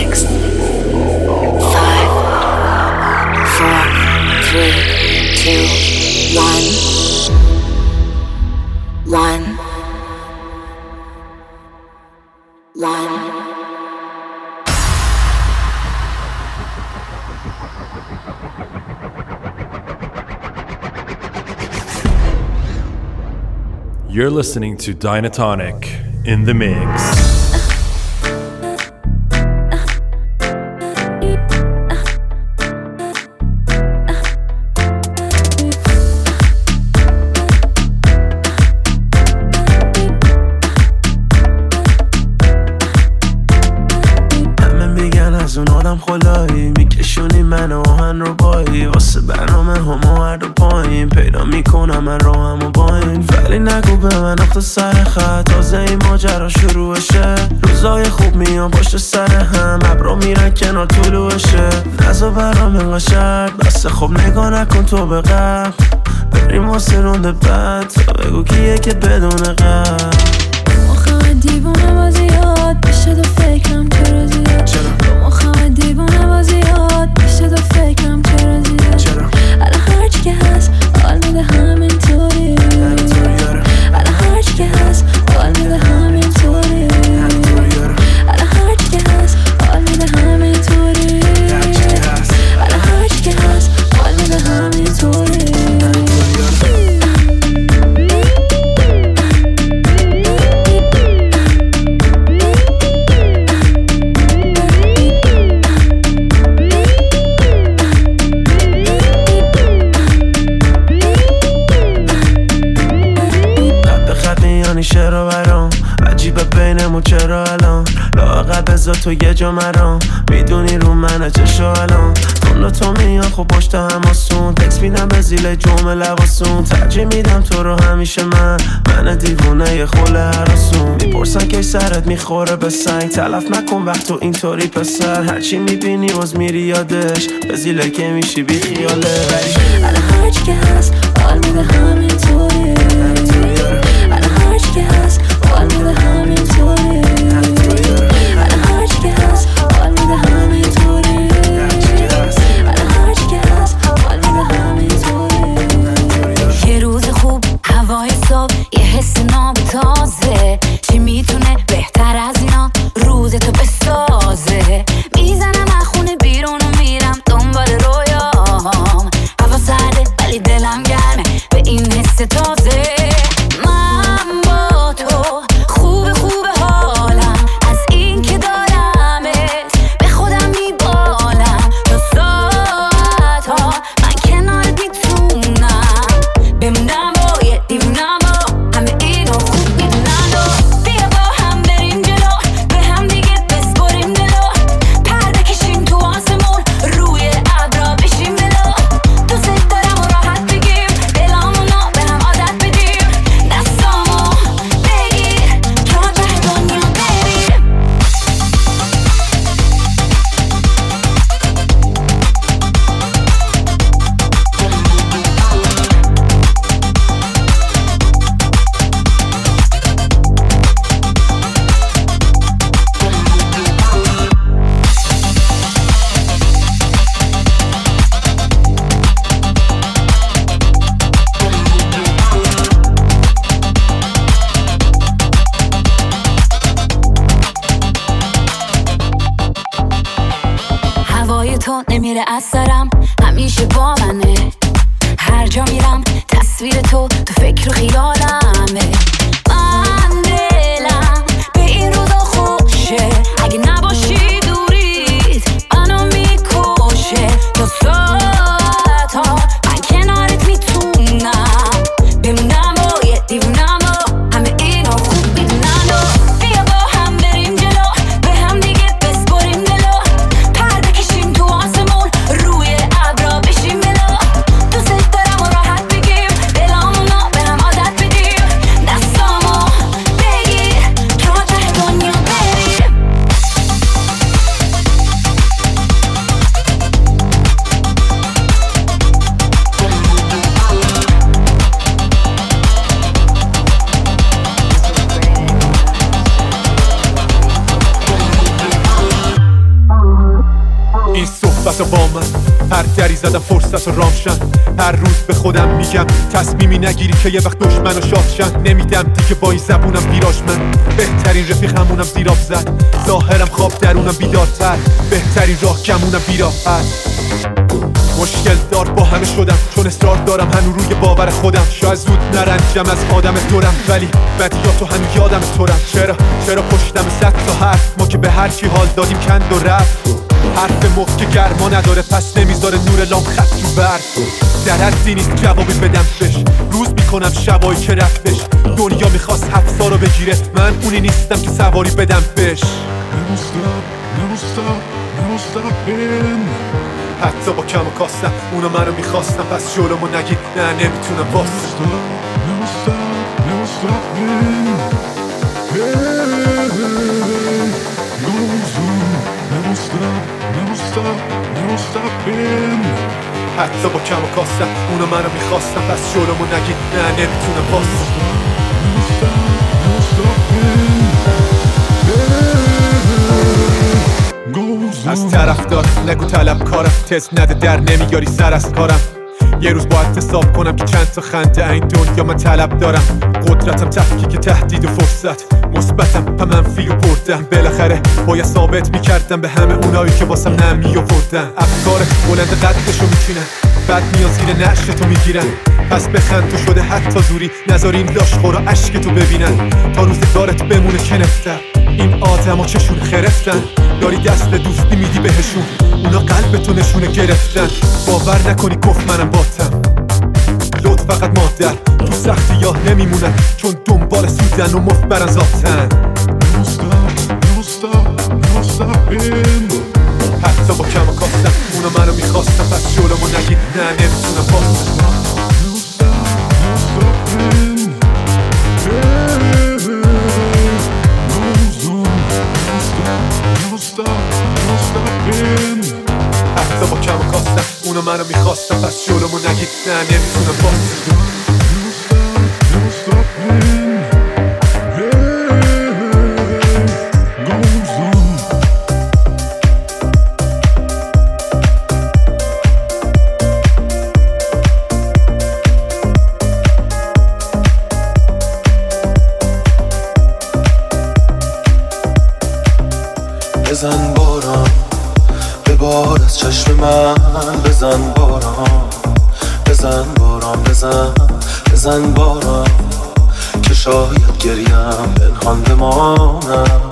6, 5, 4, 3, 2, 1. You're listening to Dynatonic in the mix. خلایی میکشونی من آهن رو بایی واسه برنامه همو هر دو پایین پیدا میکنم من راهمو با این ولی نگو به من اخت سر خط تازه این ماجرا شروعشه روزای خوب میان پشت سر هم ابرا میرن کنار طلوعشه نزا برام انقا شرط بسه خب نگاه نکن تو به قبل بریم واسه رونده بعد تا بگو کیه که بدون قبل مخواه دیوانه بازیات بشه دو فکرم چرا زیاد مخواه دیوانه بازیات بشه دو فکرم چرا زیاد الان هرچی که هست حال میده همین طوری الان هرچی که هست حال میده همین طوری الان هرچی که هست حال میده همین طوری الان هرچی که هست حال میده همین طوری چرا برام عجیبه بینمون چرا الان لااقل بذار تو یه جا مرام میدونی رو منه چشو الان تو میان خب پشت هماسون تکس میدم به زیل جمعه لباسون ترجیح میدم تو رو همیشه من دیوونه یه خوله هراسون میپرسن که سرت میخوره به سنگ تلف نکن وقت تو اینطوری پسر هرچی میبینی باز میری یادش به زیله که میشی بی خیاله الان هرچی که هست حال میده همین طوری الان هرچی که هست حال میده همین طوری الان هرچی که هست حال میده همین طوری الان هرچی که هست حال میده همین طوری یه روز خوب هوای صبح یه حس ناب تازه چی میتونه بهتر از اینا روز تو بسازه میزنم از خونه بیرون و میرم دنبال رویام هوا سرده ولی دلم گرمه به این حس تازه من با تو خوب حالم از این که دارمت به خودم میبالم تا ساعت ها من کنارت میتونم بمونم با یه دیوونم با همه اینو خوب میدونن و بیا با هم بریم جلو به هم دیگه بسپریم دلو پرده کشیم تو آسمون روی ابرا بشیم ملو دوست دارم و راحت بگیم دلامونو به هم عادت بدیم دستامو بگیر تا ته دنیا بریم هوای تو نمیره از سرم همیشه با منه هر جا میرم تصویر تو فکر و خیالمه من دلم به این روزا خوشه اگه نباشی دوریت منو میکشه تا ساعت ها من کنارت میتونم بمونم و یه دیوونم و همه اینو خوب میدونن و بیا با هم بریم جلو به هم دیگه بسپریم دلو پرده کشیم تو آسمون روی ابرا بشیم ملو دوست دارم و راحت بگیم دلامونو به هم عادت بدیم دستامو مثبت با من. هر دری زدم فرصت و رامشن. هر روز به خودم میگم تصمیمی نگیری که یه وقت دشمن و شادشن. نمیدم دیگه با این زبونم ویراج من. بهترین رفیق همونم زیراب زد. ظاهرم خواب درونم بیدارتر. بهترین راه گمونم بیراحت. مشکل دار با همه شدم چون اصرار دارم هنو روی باور خودم. شاید زود نرنجم از آدم دورم ولی بدیاتو هنو یادم تورم. چرا پشتم 100 تا حرف ما که به هر کی حال دادیم کند و رفت. حرف مفت که گرما نداره پس نمیذاره نور لام خط رو برد. در حدی نیست جوابی بدم بهش. روز میکنم شبایی که رفتش. دنیا میخواست حبسا رو بگیره من اونی نیستم که سواری بدم بهش. حتی با کم و کاستم اونا منو میخواستم پس جلومو نگیر نه نمیتونم باستم. حتی با کم و کاستم اونا منو میخواستم پس جلومو نگیر نه نمیتونم باستم. از طرفدار نگو طلبکارم تز نده در نمیاری سر از کارم. یه روز باید حساب کنم که چند تا خنده این دنیا من طلب دارم. قدرتم تفکیک تهدید و فرصت مثبتم و منفی رو بردم. بالاخره باید ثابت میکردم به همه اونایی که واسم نمیآوردن. افکارت بلند قدشو میچینن بعد میان زیر نعشتو میگیرن. پس بخند تو شده حتی زوری نذاری این لاشخورا عشقتو ببینن. تا روزگارت بمونه کنفتر این آدما چشون خرفتن. داری دست دوستی میدی بهشون اونا قلبتو نشونه گرفتن. باور نکنی گفت منم باتم لطف فقط مادر تو سختی یا نمیمونن چون دنبال سودن و مفت برن ذاتن. حتی با کم و کاستم اونا منو میخواستم پس جلومو نگیر نه نمیتونم باستم. حتی با کم و کاستم اونا منو میخواستم پس جلومو نگیر نه نمیتونم باستم. بزن باران ببار از چشم من. بزن باران بزن باران بزن باران که شاید گریم پنهان بماند.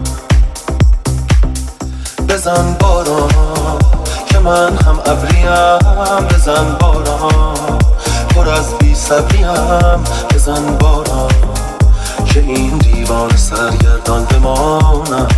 بزن باران که من هم ابریم. بزن باران پر از بی صبریم. بزن باران که این دیوان سرگردان بماند.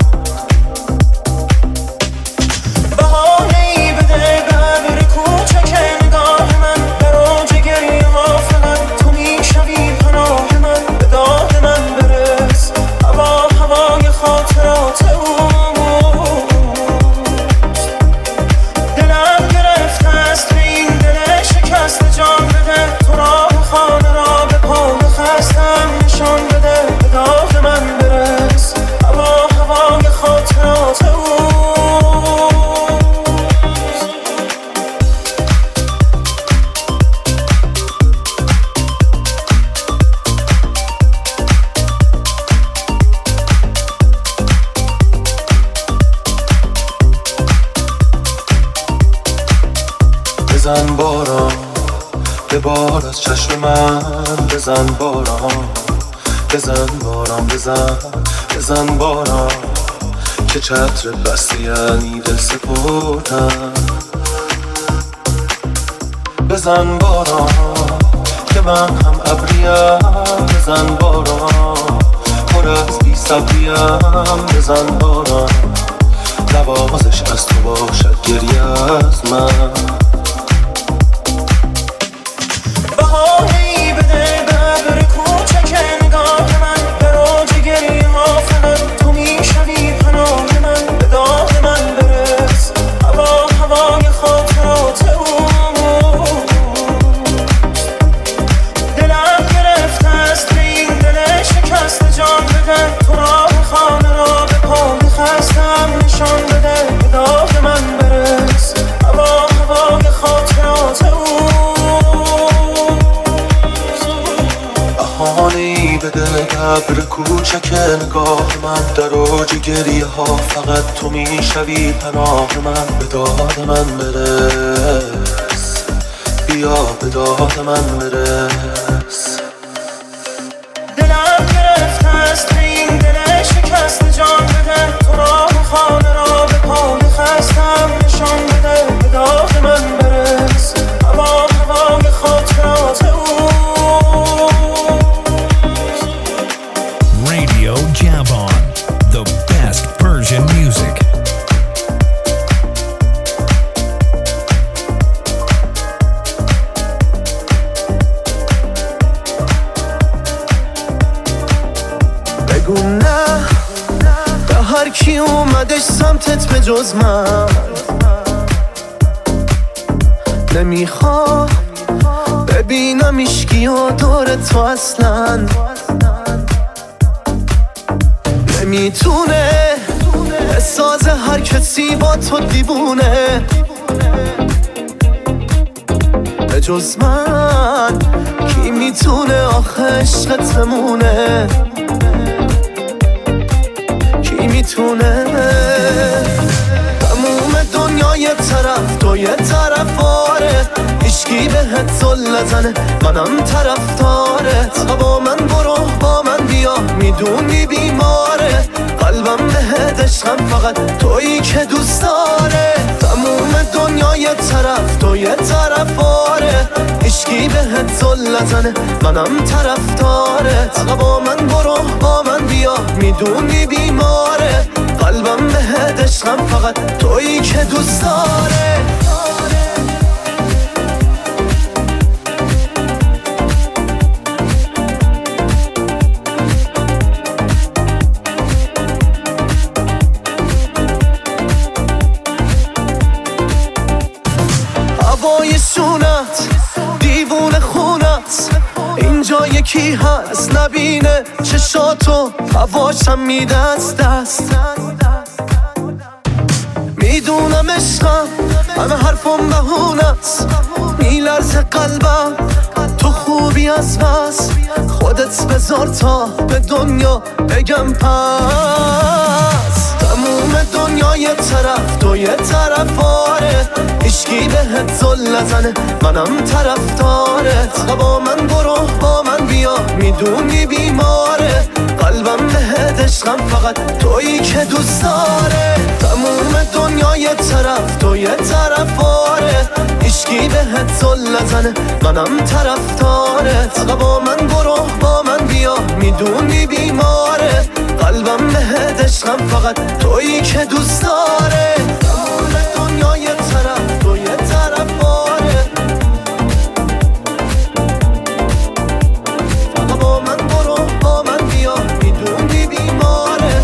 بزن باران ببار از چشم من. بزن باران بزن باران بزن باران که چتر بستی یعنی دل سپردم. بزن باران که من هم ابریم. بزن باران پر از بی صبریم. بزن باران نوازش از تو باشد گریه از من. تو راه خانه را به پا می‌خواستم نشان بده به داغ من برس. ابر کوچک نگاه من، در اوج گریه ها فقط تو میشوی پناه من. به داد من برس، بیا به داد من برس. دلم گرفته است به این دل شکست، جان بده تو را خانه را به پای خستم نشان بده، به داد من برس. هوای خاطرات او Radio Jabon, the best Persian music. بگو نه به هر کی اومدش سمتت به جز من، نمیخوام ببینم ایشکی و دور تو اصلا. نمیتونه بسازه هر کسی با تو دیوونه به جز من. کی میتونه آخه عشقت بمونه؟ کی میتونه؟ تموم دنیا یه طرف تو یه طرف آره، هیچکی بهت زل نزنه منم طرفدارت. با من برو با من بیا میدونی بیماره، قلبم بهت عشقم فقط تویی که دوست داره. تموم دنیا یه طرف تو یه طرف آره، هیچکی بهت زل نزنه منم طرفدارت. با من برو با من بیا میدونی بیماره، قلبم بهت عشقم فقط تویی که دوست داره. هوای شونت دیوونه خونت، اینجا یکی هست نبینه چشاتو، هواشم میده از دست. میدونم عشقم همه حرفم بهونست، میلرزه قلبم تو خوبی از بس. خودت بذار تا به دنیا بگم پس. تموم دنیا یه طرف تو یه طرف آره، هیچکی بهت زل نزنه منم طرفدارت. با من برو با من بیا میدونی بیماره، قلبم بهت عشقم فقط تویی که دوست داره. تموم دنیا یه طرف تو یه طرف آره، هیچکی بهت زل نزنه منم طرفدارت. با من برو با من بیا میدونی بیماره، قلبم بهت عشقم فقط تویی که دوست داره. تموم دنیا یه طرف تو یه طرف آره، با من برو با من بیا میدونی بیماره.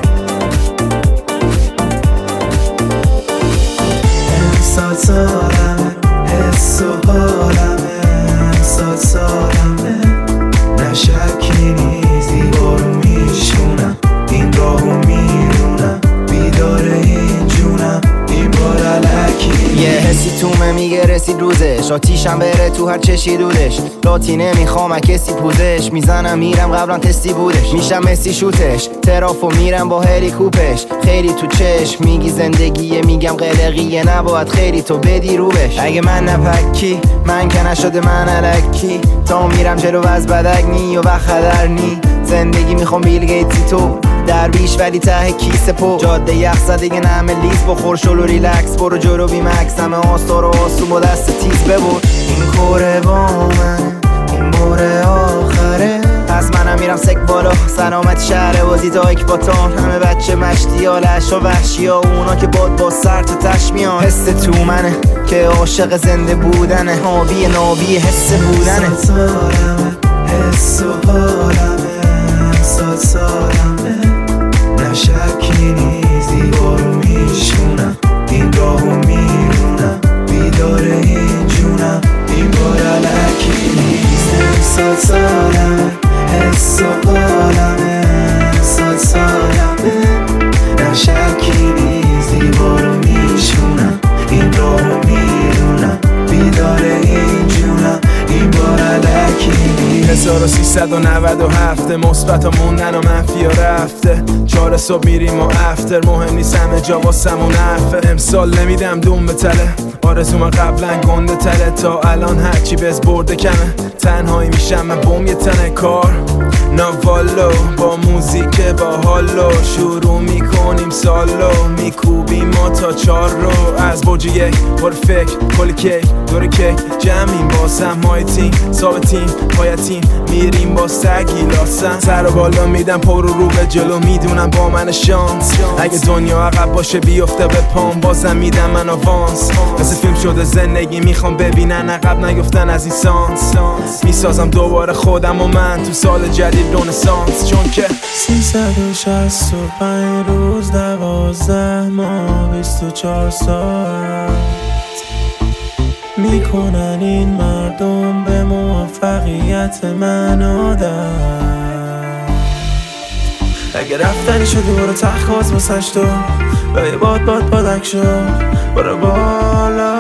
امسال سالمه حس و حالمه، امسال سالمه نشکی نیست دیوارو میشونم، این راهو میرونم بیدار این جونم این بار علکی. یه حسی تومه میگه رسید روزش، آتیشم بره تو هر چشی دودش. لاتی نمیخوام کسی پوزش، میزنم میرم قبلا تستی بودش. میشم مسی شوتش ترافو میرم با هلیکوپش. خیلی تو چشم میگی زندگیه، میگم قلقیه نباید خیلی تو بدی روبش. اگه من نپکی من که نشده من الکی، تا میرم جلو از بدک نی و وقت خدر نی. زندگی میخوام بیل گیتی تو در بیش ولی ته کیسه پو. جاده یخ زدگه نمه لیز بخور شل و ریلکس برو جلو بی مکس. همه آستار و آسون با دست تیز ببر. این کوره با من این باره آخره، پس منم میرم سک بالا. سلامت شهر بازی تا اکباتان، همه بچه مشتی ها لش و وحشی ها، اونا که باد با سر تو تشمیان. حس تو منه که عاشق زنده بودنه، حاوی ناوی حس بودنه. سالمه حس و حالمه، امسال سالمه نشکی نیست دیوارو میشونم، این راهو میرونم بیدار این جونم این بار علکی نیست. امسال سالمه حس و حالمه، امسال سالمه نشکی نیست دیوارو میشونم، این راهو میرونم بیدار این جونم این بار علکی نیست. 1300 397 مثبت ها موندن و منفی ها رفته 4 صبح میریم و افتر مهم نیست همه جا واسمون عفه امسال نمیدم دوم به تله آرزوم قبلا گنده تله تا الان هرچی بز برده کمه تنهایی میشم من بوم یه تنه کار ناوالو با موزیک با حالو شروع میکنیم سالو میکوبیم ما تا 4 رو از برج 1 پر فکر کل کیک دور کیک جمعیم با سمهای تیم ثابتیم پایتیم میریم با سگی لاسن سر و بالا میدم پر رو به جلو میدونم با من شانس اگه دنیا عقب باشه بیفته به پام بازم میدم من آوانس مثل فیلم شده زندگی میخوام ببینن عقب نیفتن از این سانس میسازم دوباره خودم و من تو سال جدید رنسانس چون که 365 روز 12 ماه 24 ساعت میکنن این مردم به موفقیت من عادت اگه رفتنی شدی برو تخواز واسش تو و یه بادک شو برو بالا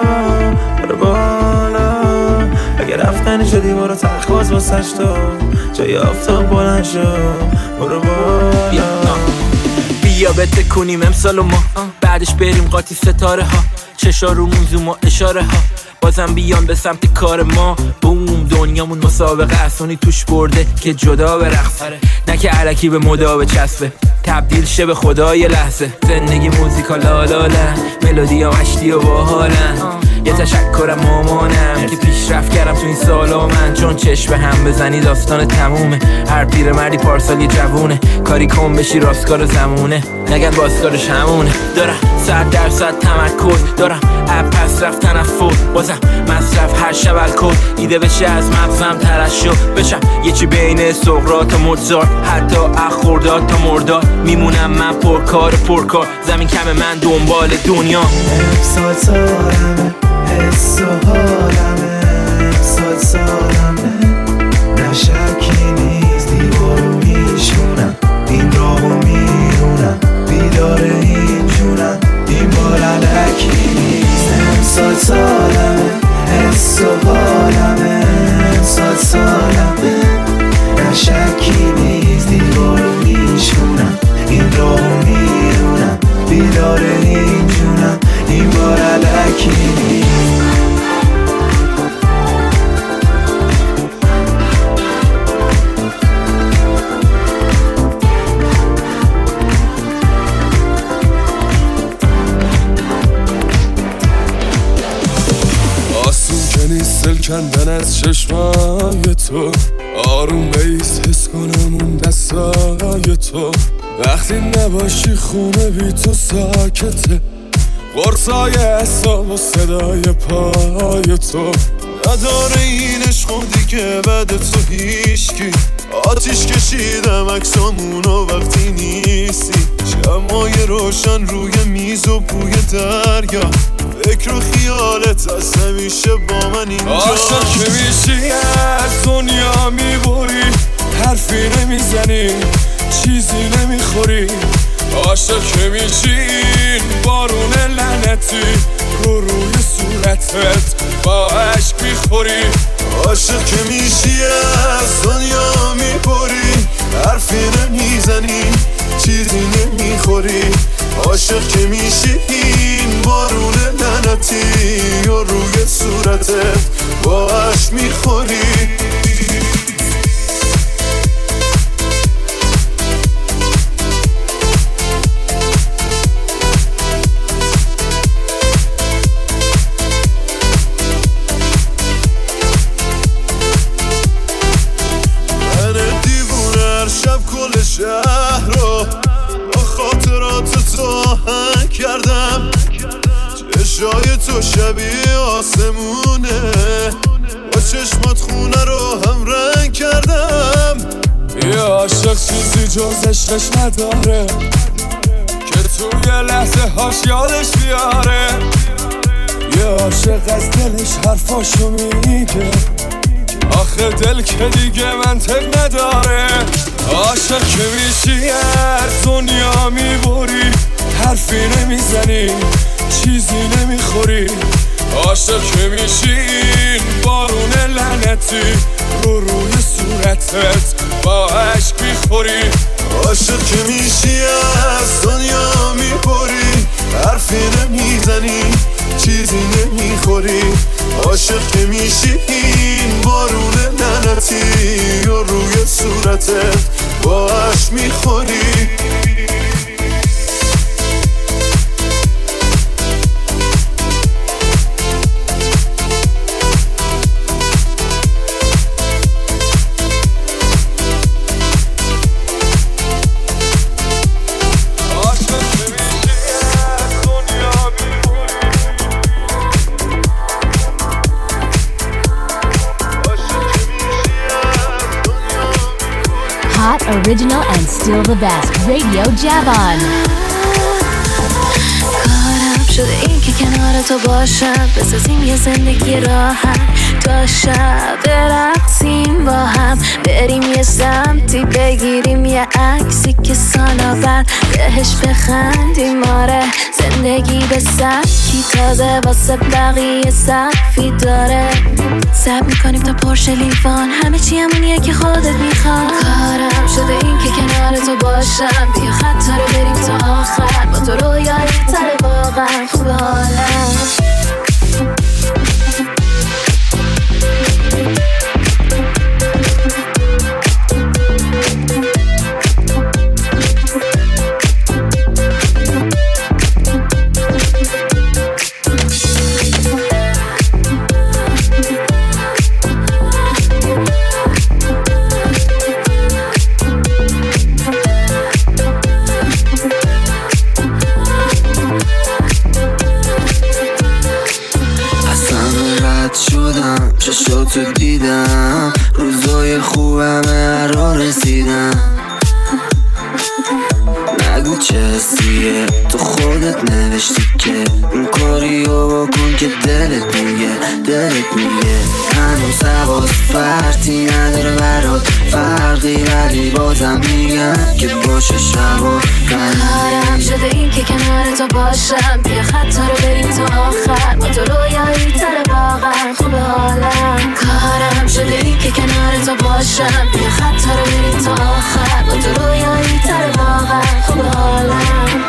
اگه رفتنی شدی برو تخواز واسش تو جای آفتاب بلند شو برو بالا بیا بتکونیم امسال ما بعدش بریم قاطی ستاره ها چشا رو موزوم و اشاره ها بازم بیان به سمت کار ما بوم دنیامون مسابقه اسونی توش برده که جدا برقصه نه که علکی به مدا بچسبه تبدیل شه به خدای لحظه زندگی موزیکا لالالن ملودی ها مشتی و باحالن یه تشکرم مامانم که پیشرفت کردم تو این سالا من چون چشم به هم بزنی داستان تمومه هر پیر مردی پارسال یه جوونه کاری کن بشی راستکار زمونه نگن باستارش همونه دارم 100% تمرکز دارم اب پس رفت تنفر بازم مصرف هر شب الکل ایده بشه از مغزم ترشح بشم یه چی بین سقراط و موزارت حتی اخورداد تا مرداد میمونم من پرکار زمین کم من دنبال دنیا امسال سالمه حس و حالمه امسال سالمه نشکی نیست دیوارو میشونم این راهو میرونم بیدار این جونم این بار علکی نیست امسال سالمه حس و حالمه امسال سالمه نشکی نیست دیوارو میشونم این راهو میرونم بیدار این جونم این بار علکی نیست آسون که نیست دل کندن از چشمای تو آروم بیست حس کنم اون دستای تو وقتی نباشی خونه بی تو ساکته قرصای حساب و صدای پای تو نداره این عشق دیگه بعد تو هیشکی آتیش کشیدم عکسامونو وقتی نیستی شمای روشن روی میز و بوی دریا فکر و خیالت از همیشه با من اینجا عاشق که میشی از دنیا میبری حرفی نمیزنی چیزی نمیخوری عاشق که میشی بارون لعنتی روی صورتت با عشق میخوری عاشق که میشی از دنیا میبری حرفی نمیزنی چیزی نمیخوری عاشق که میشی این بارون لعنتی روی صورتت با عشق میخوری شهر رو با خاطرات تو آهنگ کردم چشای تو شبیه آسمونه با چشمات خونه رو هم رنگ کردم یه عاشق چیزی جز عشقش نداره که توی لحظه هاش یادش بیاره یه عاشق از دلش حرفاشو میگه آخه دل که دیگه منطق نداره عاشق که میشی از دنیا میبری حرفی نمیزنی چیزی نمیخوری عاشق که میشین بارون لعنتی روی صورتت با عشق میخوری عاشق که میشی از دنیا میبری حرفی نمیزنی چیزی نمیخوری عاشق که میشی این بارون لعنتی و روی صورتت با عشق میخوری Original and still the best. Radio Javon. کارم شده این که کنار تو باشم بسازیم یه زندگی راحت تا شب برقصیم با هم بریم یه سمتی بگیریم یه عکسی که سالا بعد بهش بخندیم آره زندگی به سبکی تازه واسه بقیه سقفی داره سب میکنیم تا پرشه لیوان همه چی همونیه که خودت میخواد کارم شده این که کنار تو باشم بیا خطا رو بریم تا آخر با تو رویایی تره واقعا خوب حالم چشاتو دیدم روزای خوبم رو رسیدم نگو چه حسیه تو خودت نوشتی که اون کاریو بکن که دلت میگه هنوز حواس فرتی نداره برات فرقی ولی بازم میگم که باشه شبا کارم شده این که کنار تو باشم بیا خطا رو بریم تا آخر با تو رویایی تره واقعا خوب حالم کارم شده این که کنار تو باشم بیا خطا رو بریم تا آخر با تو رویایی تره واقعا خوب حالم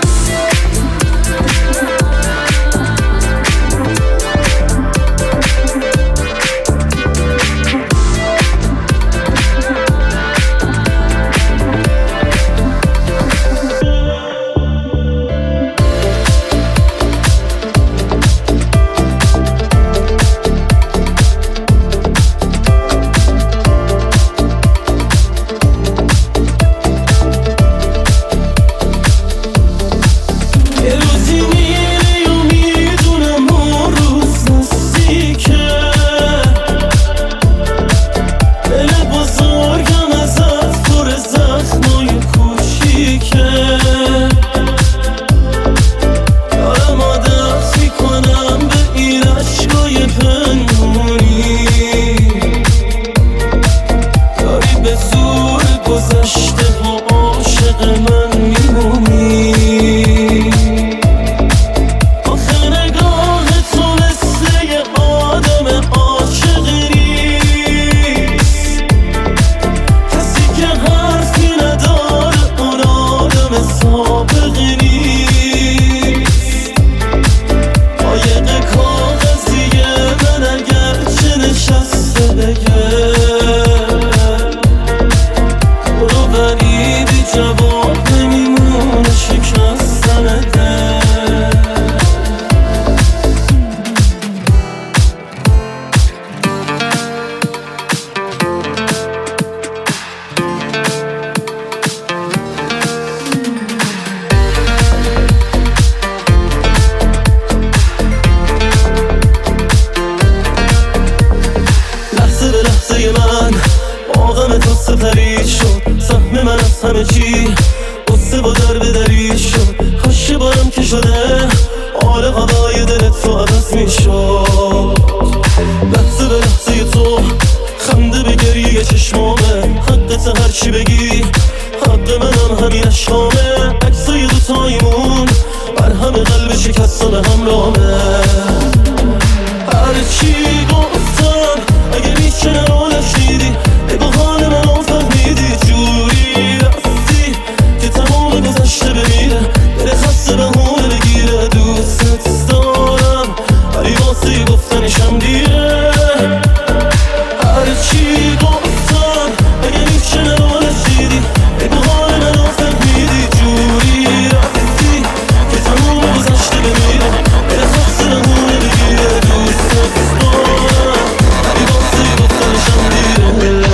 هر چی گفتم اگه میشه رو نشیدی بگو حال منو فهمیدی جوری رفتی که تمام گذشته بمیره دل خسته بهونه بگیره دوست دارم ولی واسه گفتنشم دیره هر چی گفتم اگه میشه رو نشیدی بگو حال منو فهمیدی جوری رفتی که تمام گذشته بمیره دل خسته بهونه بگیره دوست دارم ولی واسه گفتنشم دیره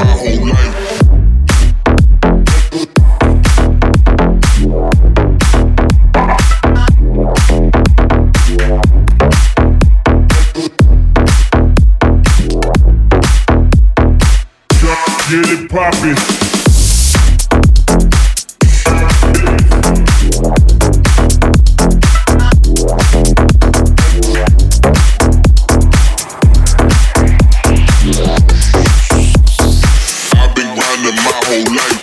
Get it poppin'. I've been grinding my whole life.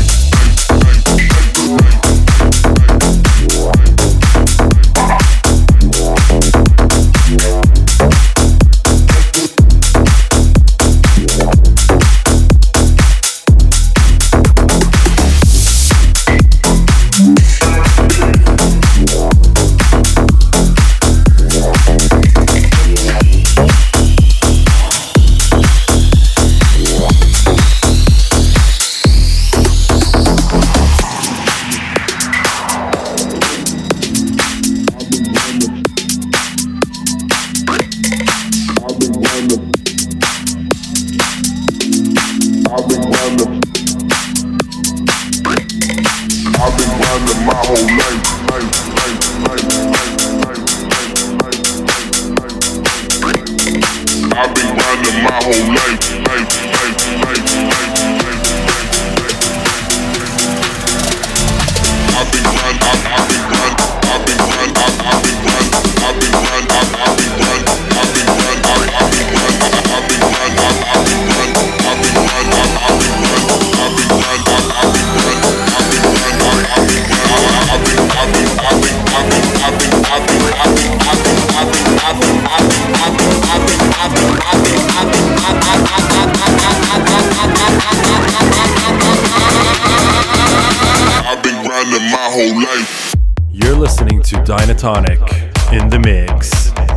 You're listening to Dynatonic in the mix.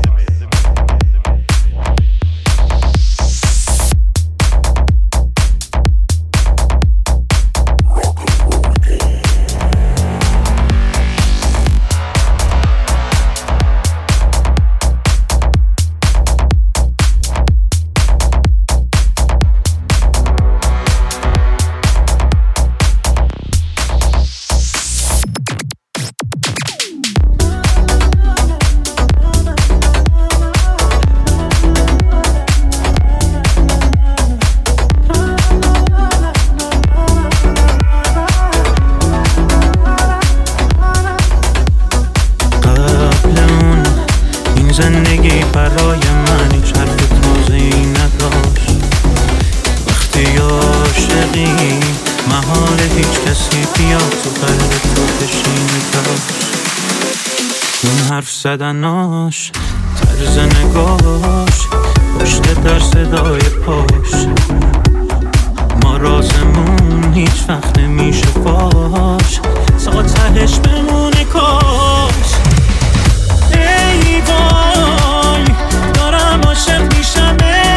زندگی برای من هیچ حرف تازه‌ای نداشت وقتی عاشقی محال هیچ کسی بیاد تو قلب تو بشینه داشت اون حرف زدناش طرز نگاش پشت در صدای پاش ما رازمون هیچ وقت نمیشه باش ساعتش بمونه کاش ای وای دارم عاشق میشم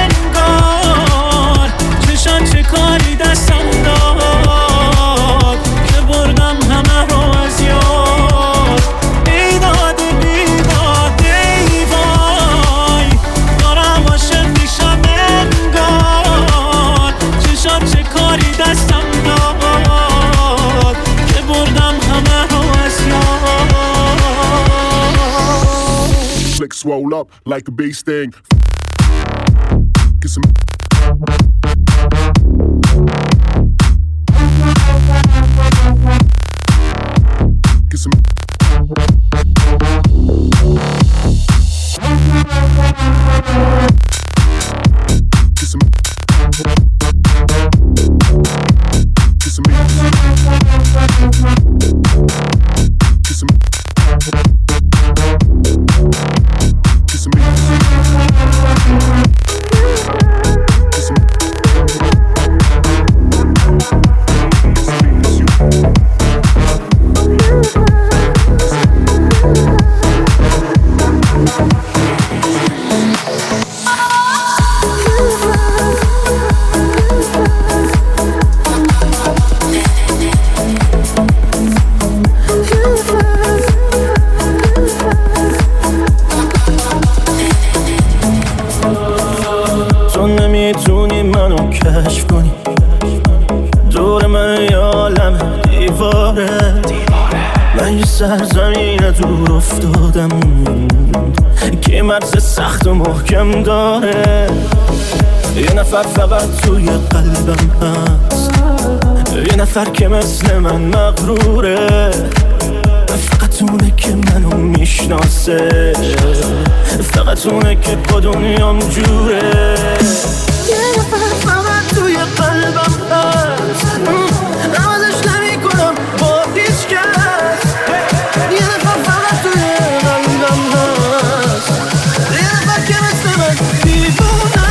انگار چشان چه کاری دستم داد که بردم همه رو از یاد بیداد بیداد ای وای دارم عاشق میشم انگار چشان چه کاری دستم داد که بردم همه رو از یاد Flick swole up like a bee sting. Get some. Get some. Get some. Get some. Get some. کشف کنی دور من یه عالم دیواره من یه سرزمین دور افتادم که مرز سخت و محکم داره یه نفر فقط توی قلبم هست یه نفر که مثل من مغروره فقط اونه که منو میشناسه فقط اونه که با دنیام جوره یه نفر فقط توی قلبم هست نمازش نمی کنم با هیچ کس یه نفر فقط توی قلبم هست یه نفر که مثل من دیوونه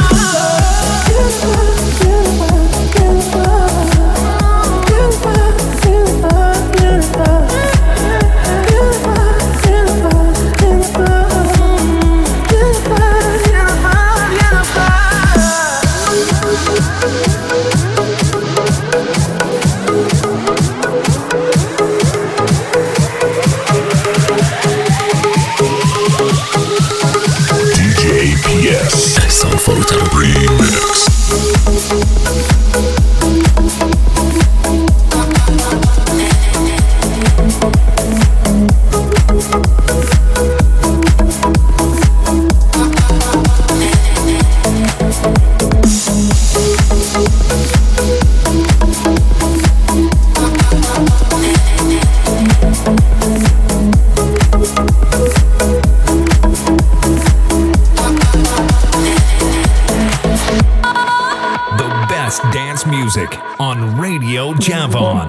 Dance music on Radio Javon.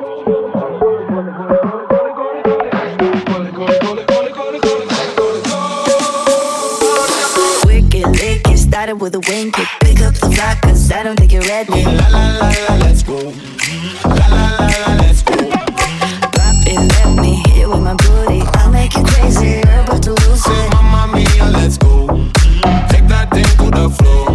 Wicked lick, it started with a wink. Pick up the block, cause I don't think you're ready. La la la la, let's go. La la la la, let's go. Drop it, let me hit it with my booty. I'll make you crazy, you're about to lose it. Mamma mia, let's go. Take that thing to the floor.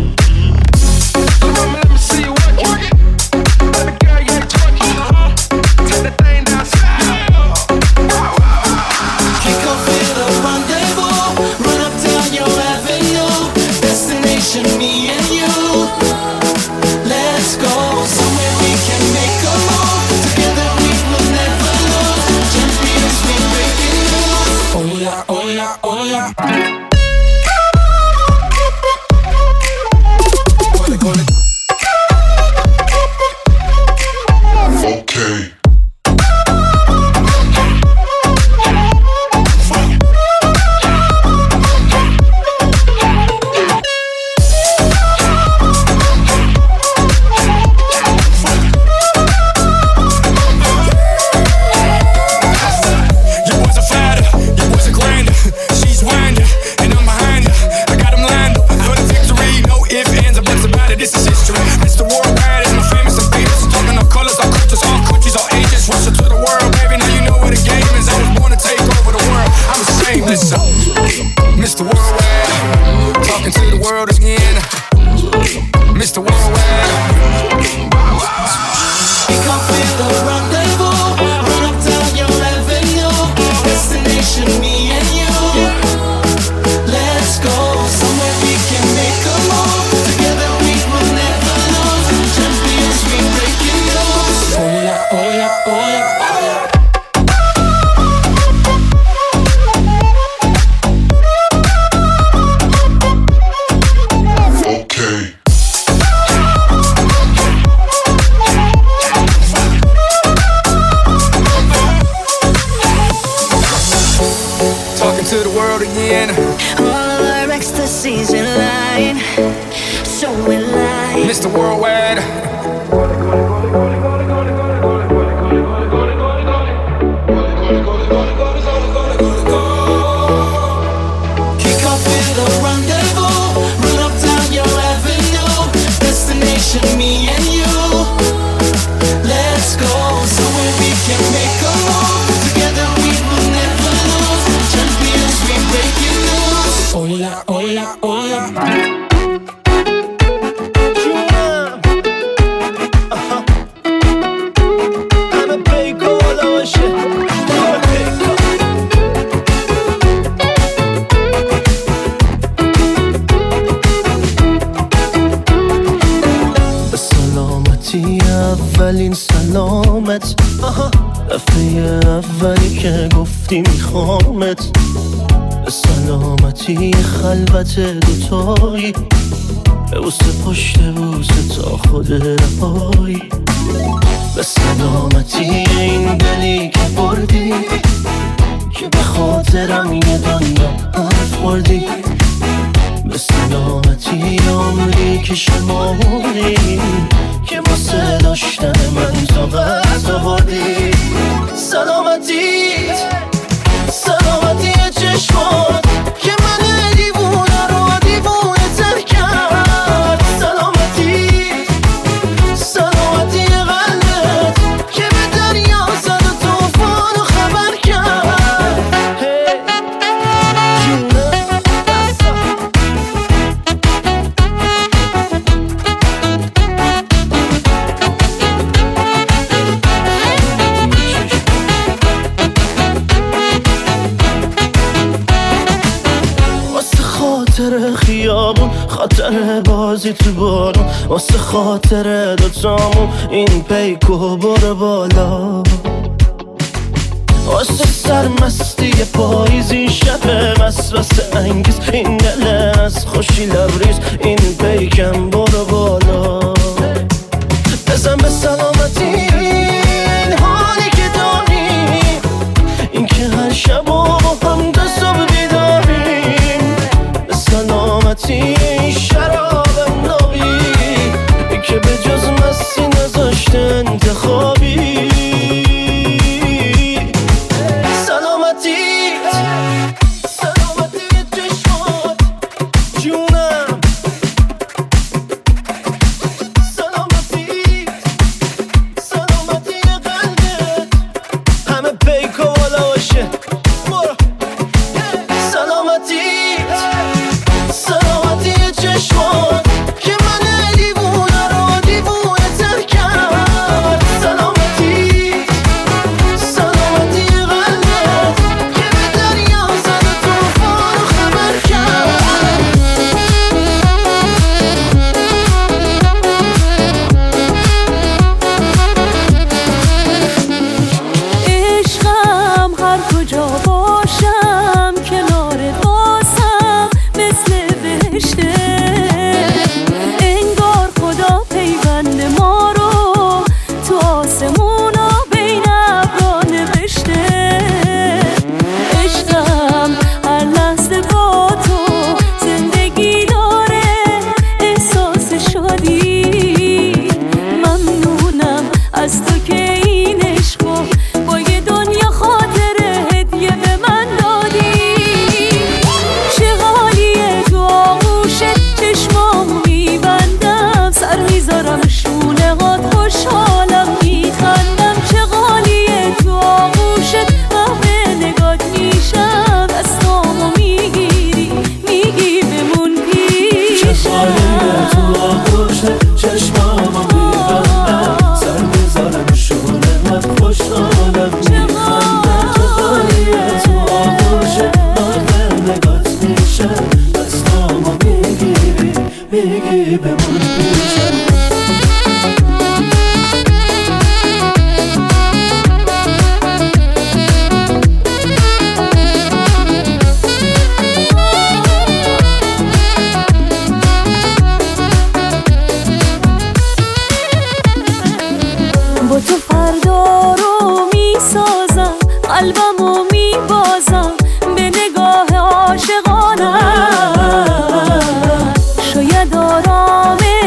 Mr. Worldwide, talking to the world again. Mr. Worldwide. We can feel the rendezvous, run up down your avenue. Destination, me and you. Let's go somewhere we can make a move. Together we will never lose. Champions, we breaking news. Oh yeah, oh yeah, oh yeah. To the world again. All of our ecstasies in line, so in line. Mr. Worldwide. Kick off with a rendezvous, run up down your avenue. Destination, me and you. Let's go somewhere we can make a move. Together we will never lose. Champions, we breaking news. Hola, hola, hola. که گفتی میخوامت، به سلامتی خلوت دوتایی، به بوسه پشت بوسه تا خود رهایی، به سلامتی این دلی که بردی، که به خاطرم یه دنیا حرف خوردی، به سلامتی عمری که شمردی، که واسه داشتن من طاقت آوردی. سلامتیت، سلامتی چشمات که من دیوونه رو دیوونه تر کرد. سلامتیت، سلامتی قلبت که به دریا زد و طوفان رو خبر کرد. خاطر خیابون، خاطر بازی تو بارون، واسه خاطر دوتامون این پیکو برو بالا، واسه سرمستی پاییزی شب وسوسه انگیز، این دل از خوشی لبریز، این پیکم برو بالا. بزن به سلامتی این حالی که داری، این که هر شب با هم تا صبح بیداریم، به سلامتی این شراب نابی که به جز مستی نذاشته انتخابی. سلامتی، سلامتی چشمات جونم، سلامتی، سلامتی قلبت همه پیکو بالا باشه. سلامتی، سلامتی چشمات که من دیوونه رو دیوونه تر کرد. سلامتی، سلامتی قلبت که به دریا زد و طوفان رو خبر کرد. عشقم هر کجا باشم کنار بازم مثل بهشته، انگار خدا پیوند ما رو تو آسمونا بین ابرا نوشته. عشقم هر لحظه با تو زندگی داره احساس شادی، ممنونم از تو که این عشقو با یه دنیا خاطره هدیه به من دادی. چه حالیه تو آغوشت چشمامو میبندم، سر میذارم شونه هات خوشحالم میخندم. چه حالیه تو آغوشت محو نگات میشم، دستامو میگیری میگی بمون پیشم. چه حالیه تو آغوشت چشمامو میبندم، سر میذارم شونه هات خوشحالم میخندم. چه حالیه تو آغوشت محو نگات میشم، دستامو میگیری میگی بمون پیشم. با تو فردا رو میسازم، قلبمو میبازم به نگاه عاشقانم. شاید آرام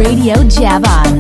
Radio Javon.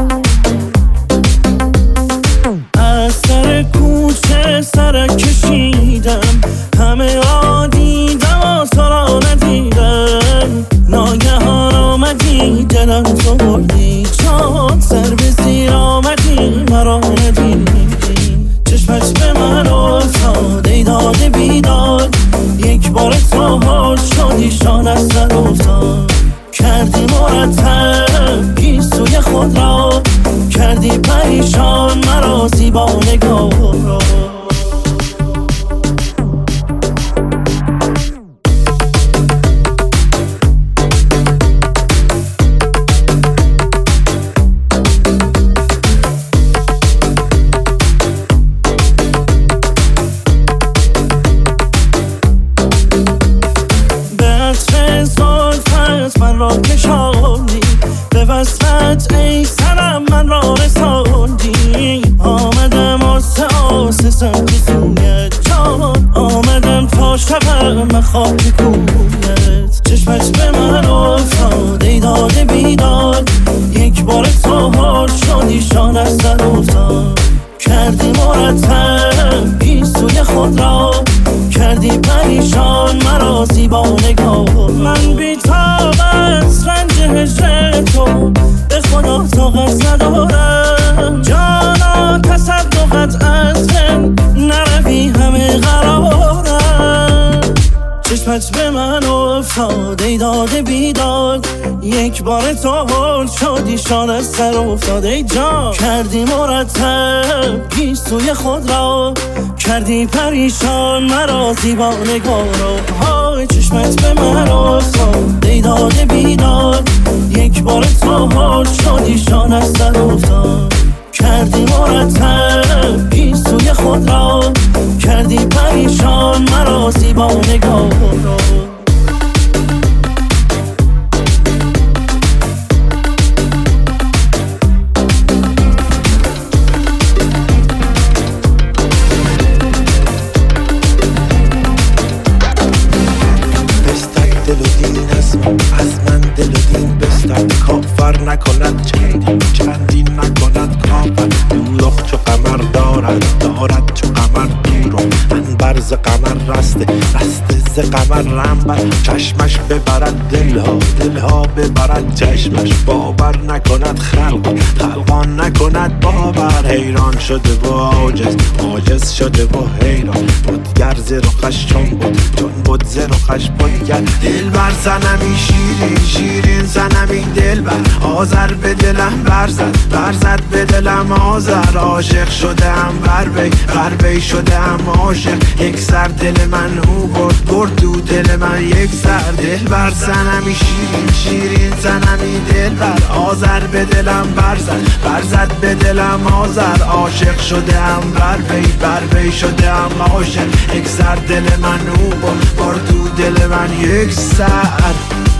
از سر کوچه سرک کشیدم، همه را دیدم و تو را ندیدم. ناگهان آمدی دلم تو بردی، چون سر به زیر آمدی مرا ندیدی. چشمت به من افتاد ای داده بیداد، یک بار تو حال شدی شان از سر افتاد. کردی مرتب گیسوی خود را، کردی پریشان مرا زیبا نگاه را. به وصلت ای سرم من را رساندی. آمدم آسه سمت سویت جان، آمدم تا شبم خاک کویت. چشمت به من افتاد ای داده بیداد، یک بار تو حال شدی شان از سر افتاد. کردی مرتب گیسوی خود را، کردی پریشان مرا زیبا نگاه. من بی‌طاقت رنج هجر تو، به خدا طاقت ندارم. جانا تصدقت از من نروی همه قرارم. چشمت به من افتاد ای داده بیداد، یک بار تو حال شدی شان از سر افتاد. ای جان کردی مرتب گیسوی خود را، کردی پریشان مرا زیبا نگاه را. های چشمت به من افتاد ای داده بیداد، یک بار تو حال شدی شان از سر افتاد. کردی مرتب گیسوی خود را، کردی پریشان مرا زیبا نگاه را. کافر نکند چندین نکند کافر. دوزخ چو قمر دارد چو قمر بیرون. انبر ز قمر رسته ز قمر رنبر. چشمش ببرد دلها ببرد چشمش. باور نکند خلقان نکند باور. حیران شده و عاجز شده و حیران. بودگر ز رخش چون بود ز رخش بودگر. دل بر صنمی شیرین صنمی دل بر. آذر به دلم برزد به دلم آذر. عاشق شدم بر وی شدم عاشق. یک سر دل من او برد دو دل من یک سر. دل بر صنمی شیرین صنمی دل بر. آذر به دلم برزد به دلم آذر. عاشق شدم بر وی شدم عاشق. یک سر دل من او برد دو دل من یک سر.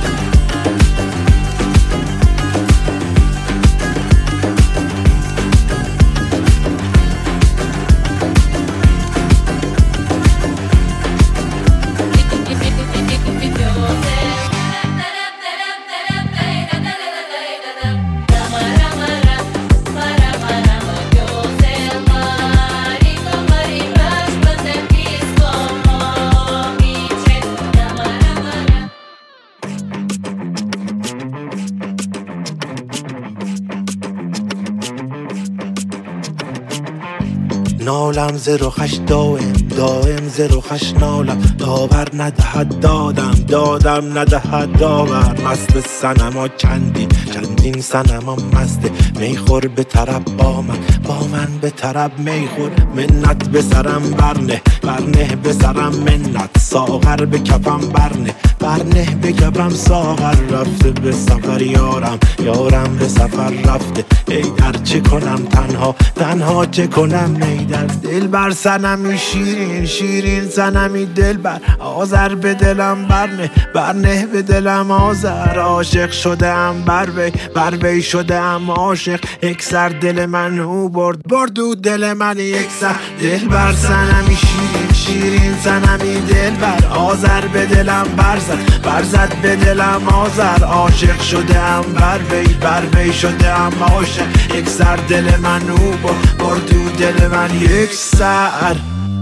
نالم ز رخش دائم ز رخش نالم. داور ندهد دادم ندهد داور. مست صنما چندین صنما مسته. میخور به طرب با من به طرب میخور. منت به سرم برنه به سرم منت. ساغر به کفم برنه به کفم ساغر. رفته به سفر یارم به سفر رفته. ای در چه کنم تنها چه کنم ای در. دل بر صنمی شیرین شیرین زنمی دل بر آذر به دلم برنه به دلم آذر عاشق شدم بر وی شدم عاشق یک سر دل منو برد و دل من یک سر دل بر زنمی شیرین شیرین زنمی دل بر آذر به دلم برزد به دلم آذر عاشق شدم بر وی شدم عاشق یک سر دل منو برد و دل من یک سر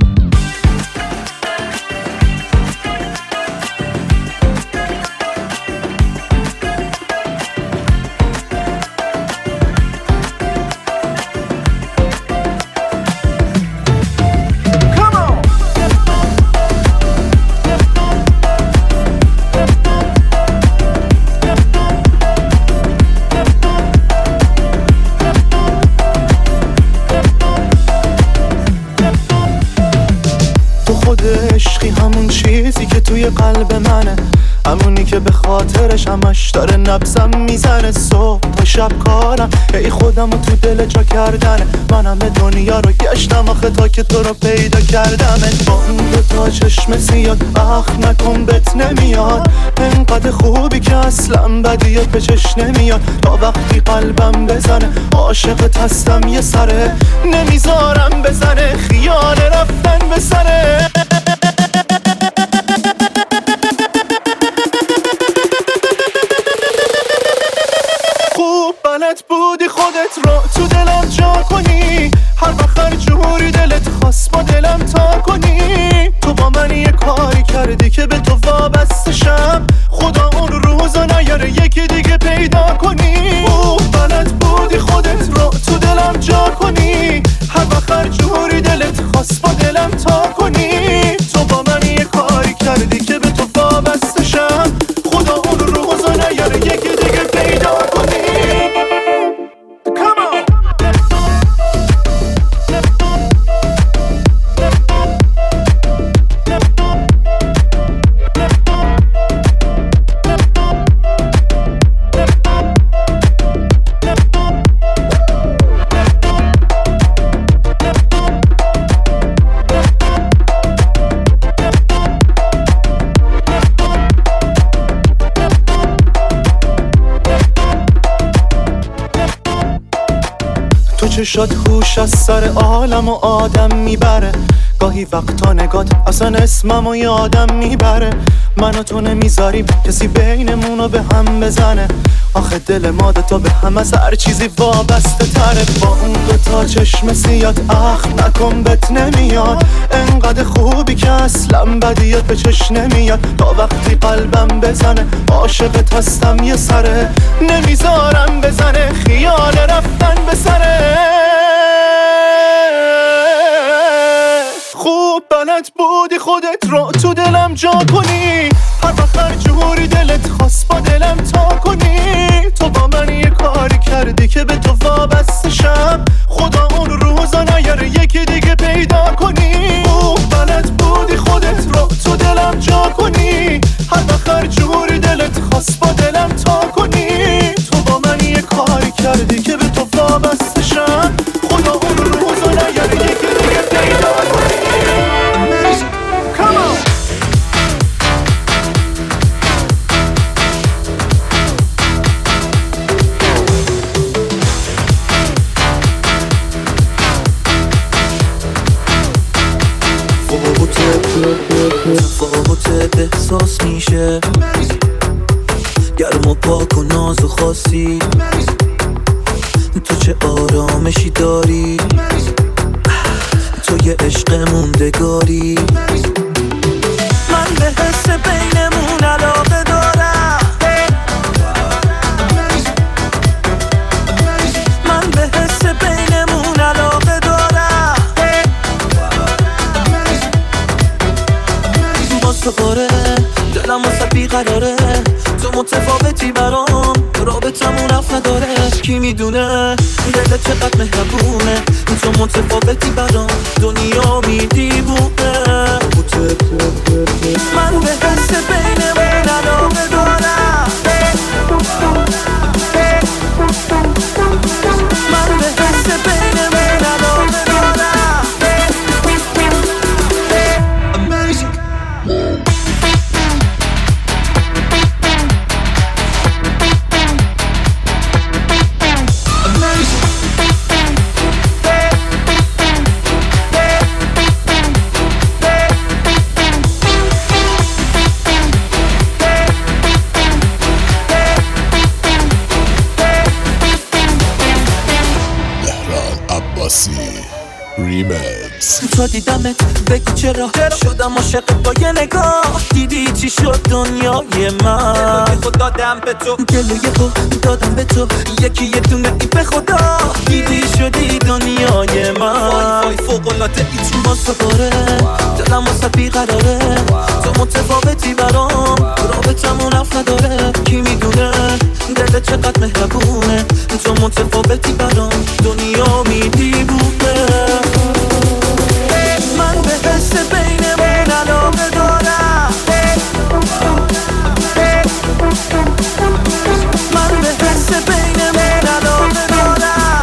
چیزی که توی قلب منه همونی که به خاطرش همش داره نبضم میزنه صبح تا شب کارم ای خودم تو دل جا کردنه منم دنیا رو گشتم آخه تا که تو رو پیدا کردم با اون دوتا چشم سیاد نکن بهت نمیاد انقدر خوبی که اصلا بدیت به چشم نمیاد تا وقتی قلبم بزنه عاشقت هستم یه سره نمیذارم بزنه خیال رفتن به سره بلد بودی خودت رو تو دلم جا کنی هر وقت جوری دلت خواست با دلم تا کنی تو با من یه کاری کردی که به تو وابسته شم خدا اون روزا نیاره یکی دیگه پیدا کنی بلد بودی خودت رو تو دلم جا کنی هر وقت جوری دلت خواست با دلم تا کنی تو با من یه کاری کردی که به تو وابسته شم خدا اون روزا نیاره یکی دیگه پیدا کنی چشات هوش از سر عالم و آدم میبره گاهی وقتا نگات اصلا اسممو یادم میبره من و تو نمیذاریم کسی بینمونو به هم بزنه آخه دل ما دوتا به هم از هر چیزی وابسته تره با اون دوتا چشم سیاد نکن بهت نمیاد انقدر خوبی که اصلا بدیت به چشم نمیاد تا وقتی قلبم بزنه عاشقت هستم یه سره نمیذارم بزنه خیال رفتن به سره خوب بلد بودی خودت رو تو دلم جا کنی هر وقت جوری دلت خواست با دلم تا کنی تو با من یه کاری کردی که به تو وابسته شم خدا اون روزا نیاره یکی دیگه پیدا کنی بلد بودی خودت رو تو دلم جا کنی هر وقت جوری دلت خواست با دلم تا کنی تو با من یه کاری کردی که به تو وابسته شم خدا اون روزا نیاره یکی دیگه پیدا کنی تفاوت احساس میشه گرم و پاک و ناز و خاصی تو چه آرامشی داری تو یه عشق موندگاری من به حس بینمون علاقه دارم من به حس بینمون علاقه دارم واسه قاره دلم واسه بیقراره تو متفاوتی برام رابطمون رفت نداره کی میدونه دلت چقدر مهربونه تو متفاوتی برام دنیا میدیبونه من به حس بینمون علاقه دارم من به حس بینمون علاقه دارم تا دیدمت بگو چرا شدم عاشق با یه نگاه دیدی چی شد دنیای من خود دادم به تو دلوی خود دادم به تو یکی یه دونه ای به خدا دیدی شدی دنیای من وای فوق‌العاده ای تو واسه داره دلم واسه بیقراره تو متفاوتی برام رابطمون رفت نداره کی میدونه دلت چقدر مهربونه تو متفاوتی برام دنیا میدیبونه من به حس بینمون علاقه دارم من به حس بینمون علاقه دارم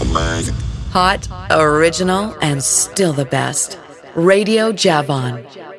Hot, original, and still the best. Radio Javon.